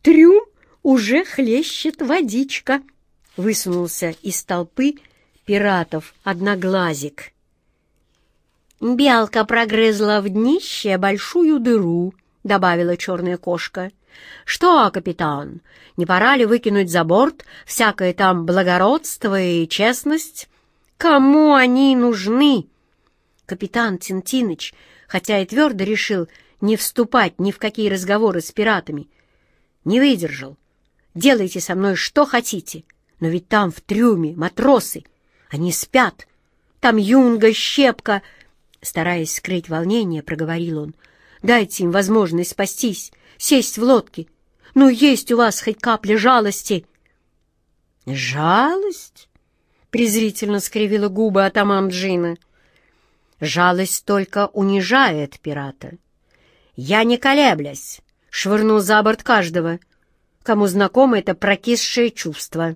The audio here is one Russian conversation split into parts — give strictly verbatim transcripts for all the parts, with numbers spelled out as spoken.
трюм уже хлещет водичка», — высунулся из толпы пиратов одноглазик. «Белка прогрызла в днище большую дыру», — добавила черная кошка. «Что, капитан, не пора ли выкинуть за борт всякое там благородство и честность? Кому они нужны?» Капитан Тинтиныч, хотя и твердо решил не вступать ни в какие разговоры с пиратами, не выдержал. «Делайте со мной что хотите, но ведь там в трюме матросы, они спят, там Юнга, Щепка». Стараясь скрыть волнение, проговорил он: «Дайте им возможность спастись, сесть в лодке. Ну, есть у вас хоть капля жалости». «Жалость?» — презрительно скривила губы атаман Джина. «Жалость только унижает пирата. Я, не колеблясь, швырну за борт каждого, кому знакомо это прокисшее чувство».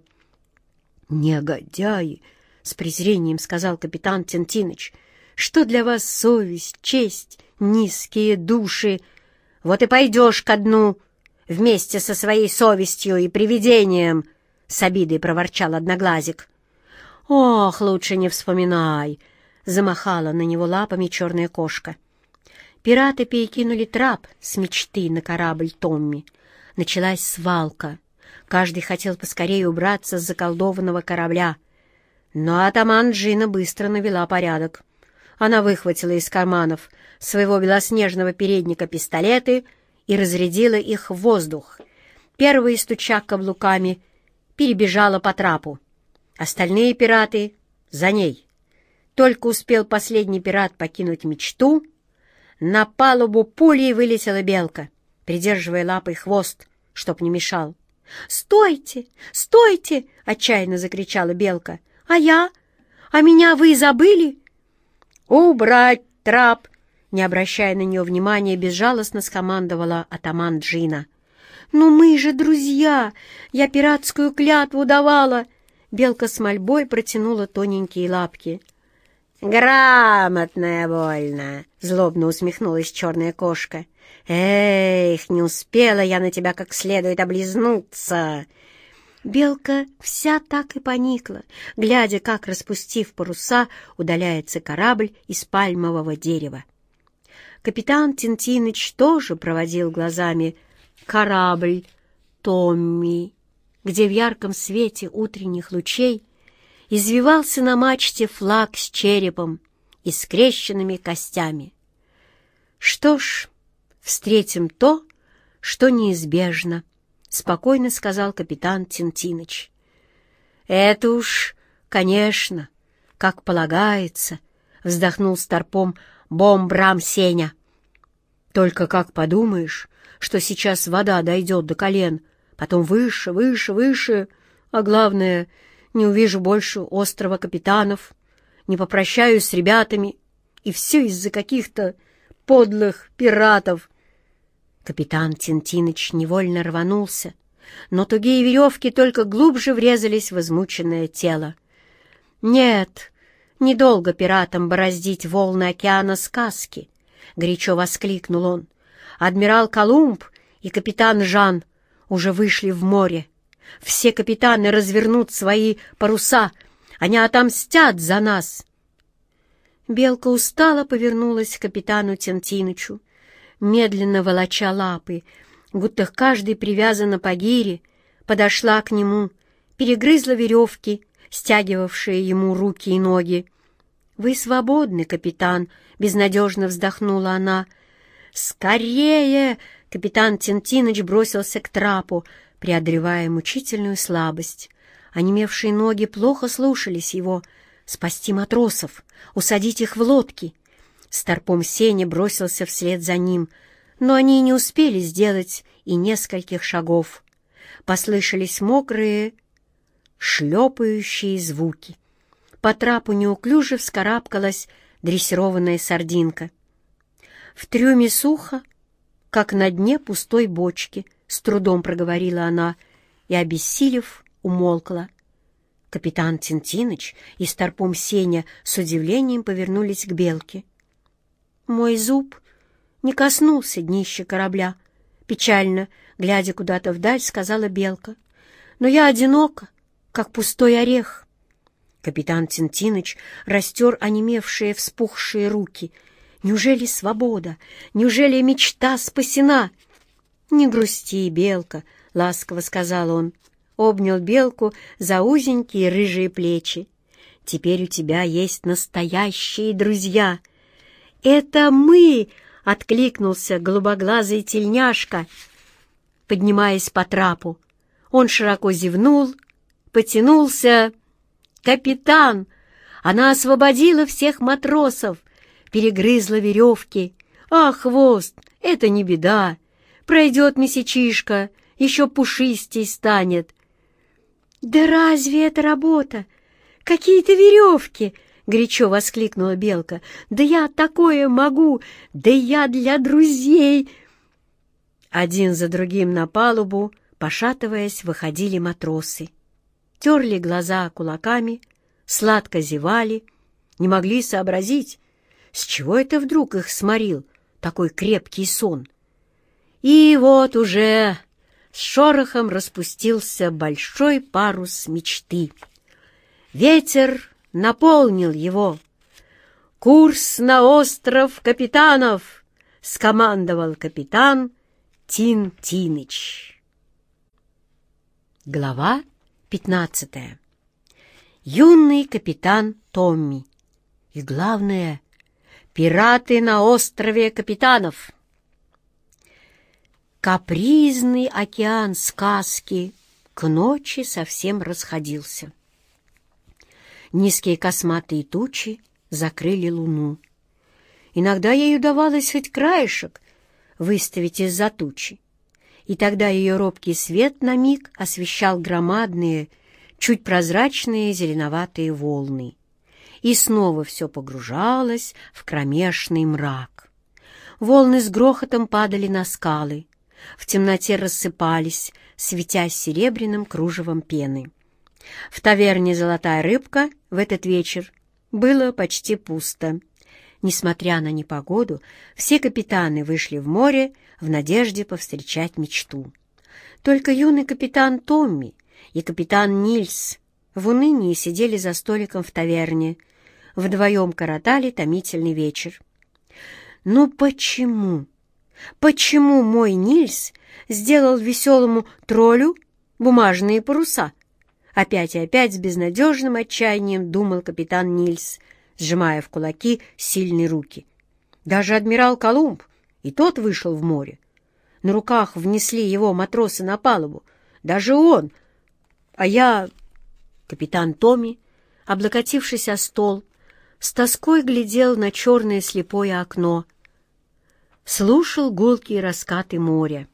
«Негодяи!» — с презрением сказал капитан Тинтиныч. «Что для вас совесть, честь, низкие души? Вот и пойдешь ко дну вместе со своей совестью и привидением!» — с обидой проворчал Одноглазик. «Ох, лучше не вспоминай!» — замахала на него лапами черная кошка. Пираты перекинули трап с мечты на корабль Томми. Началась свалка. Каждый хотел поскорее убраться с заколдованного корабля. Но атаман Джина быстро навела порядок. Она выхватила из карманов своего белоснежного передника пистолеты и разрядила их в воздух. Первая, стуча каблуками, перебежала по трапу. Остальные пираты за ней. Только успел последний пират покинуть мечту, на палубу пулей вылетела белка, придерживая лапой хвост, чтоб не мешал. «Стойте! Стойте!» — отчаянно закричала белка. «А я? А меня вы забыли?» «Убрать трап!» — не обращая на нее внимания, безжалостно скомандовала атаман Джина. «Ну мы же друзья! Я пиратскую клятву давала!» Белка с мольбой протянула тоненькие лапки. «Грамотная больно!» — злобно усмехнулась черная кошка. «Эх, не успела я на тебя как следует облизнуться!» Белка вся так и поникла, глядя, как, распустив паруса, удаляется корабль из пальмового дерева. Капитан Тинтиныч тоже проводил глазами корабль Томми, где в ярком свете утренних лучей извивался на мачте флаг с черепом и скрещенными костями. «Что ж, встретим то, что неизбежно», — спокойно сказал капитан Тинтиныч. «Это уж, конечно, как полагается», — вздохнул старпом Бом-Брам Сеня. «Только как подумаешь, что сейчас вода дойдет до колен, потом выше, выше, выше, а главное, не увижу больше острова капитанов, не попрощаюсь с ребятами, и все из-за каких-то подлых пиратов». Капитан Тинтиныч невольно рванулся, но тугие веревки только глубже врезались в измученное тело. «Нет, недолго пиратам бороздить волны океана сказки!» — горячо воскликнул он. «Адмирал Колумб и капитан Жан уже вышли в море. Все капитаны развернут свои паруса, они отомстят за нас!» Белка устало повернулась к капитану Тинтинычу, медленно волоча лапы, будто каждый привязана по гире, подошла к нему, перегрызла веревки, стягивавшие ему руки и ноги. «Вы свободны, капитан!» — безнадежно вздохнула она. «Скорее!» — капитан Тинтиныч бросился к трапу, преодолевая мучительную слабость. Онемевшие ноги плохо слушались его. «Спасти матросов! Усадить их в лодки!» Старпом Сеня бросился вслед за ним, но они не успели сделать и нескольких шагов. Послышались мокрые, шлепающие звуки. По трапу неуклюже вскарабкалась дрессированная сардинка. В трюме сухо, как на дне пустой бочки, с трудом проговорила она и, обессилев, умолкла. Капитан Тинтиныч и старпом Сеня с удивлением повернулись к белке. «Мой зуб не коснулся днища корабля», — печально, глядя куда-то вдаль, сказала Белка. «Но я одинока, как пустой орех». Капитан Тинтиныч растер онемевшие, вспухшие руки. «Неужели свобода? Неужели мечта спасена?» «Не грусти, Белка», — ласково сказал он. Обнял Белку за узенькие рыжие плечи. «Теперь у тебя есть настоящие друзья». «Это мы!» — откликнулся голубоглазый тельняшка, поднимаясь по трапу. Он широко зевнул, потянулся. «Капитан! Она освободила всех матросов, перегрызла веревки. А хвост — это не беда. Пройдет месячишка, еще пушистей станет». «Да разве это работа? Какие-то веревки!» — горячо воскликнула Белка. «Да я такое могу! Да я для друзей!» Один за другим на палубу, пошатываясь, выходили матросы. Терли глаза кулаками, сладко зевали, не могли сообразить, с чего это вдруг их сморил такой крепкий сон. И вот уже с шорохом распустился большой парус мечты. Ветер наполнил его. «Курс на остров Капитанов!» — скомандовал капитан Тин-Тиныч. Глава пятнадцатая. Юный капитан Томми. И главное — пираты на острове Капитанов. Капризный океан сказки к ночи совсем расходился. Низкие косматые тучи закрыли луну. Иногда ей удавалось хоть краешек выставить из-за тучи, и тогда ее робкий свет на миг освещал громадные, чуть прозрачные зеленоватые волны. И снова все погружалось в кромешный мрак. Волны с грохотом падали на скалы, в темноте рассыпались, светясь серебряным кружевом пены. В таверне «Золотая рыбка» в этот вечер было почти пусто. Несмотря на непогоду, все капитаны вышли в море в надежде повстречать мечту. Только юный капитан Томми и капитан Нильс в унынии сидели за столиком в таверне, вдвоем коротали томительный вечер. «Ну почему? Почему мой Нильс сделал веселому троллю бумажные паруса?» Опять и опять с безнадежным отчаянием думал капитан Нильс, сжимая в кулаки сильные руки. Даже адмирал Колумб, и тот вышел в море. На руках внесли его матросы на палубу. Даже он. А я... Капитан Томми, облокотившись о стол, с тоской глядел на черное слепое окно, слушал гулкие раскаты моря.